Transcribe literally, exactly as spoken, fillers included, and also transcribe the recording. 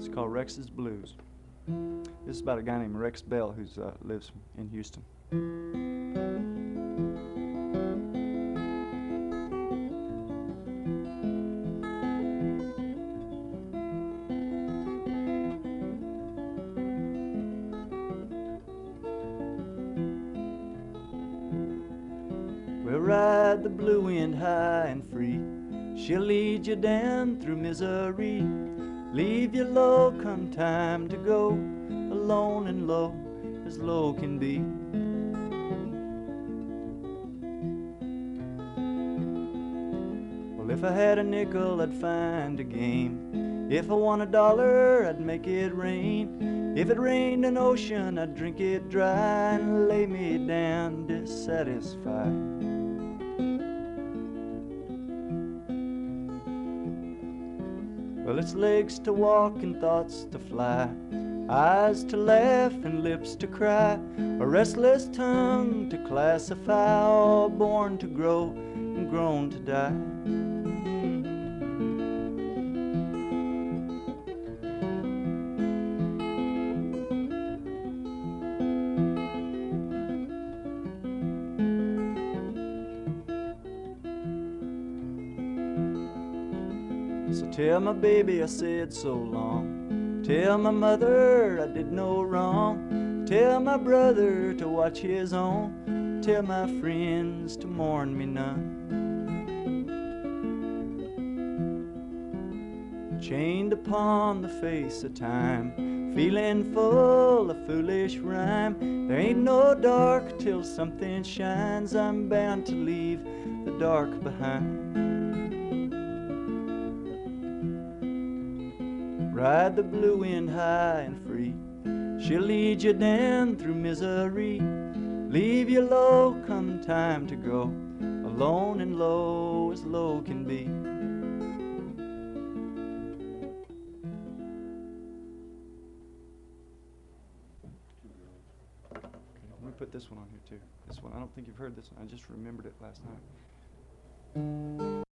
It's called Rex's Blues. This is about a guy named Rex Bell who uh, lives in Houston. We'll ride the blue wind high and free. She'll lead you down through misery. Leave you low come time to go, alone and low as low can be. Well, if I had a nickel, I'd find a game. If I won a dollar, I'd make it rain. If it rained an ocean, I'd drink it dry and lay me down dissatisfied. Well, it's legs to walk and thoughts to fly, eyes to laugh and lips to cry, a restless tongue to classify, all born to grow and grown to die. So tell my baby I said so long. Tell my mother I did no wrong. Tell my brother to watch his own. Tell my friends to mourn me none. Chained upon the face of time, feeling full of foolish rhyme. There ain't no dark till something shines. I'm bound to leave the dark behind. Ride the blue wind high and free. She'll lead you down through misery. Leave you low come time to go, alone and low as low can be. Let me put this one on here too. This one, I don't think you've heard this one. I just remembered it last night.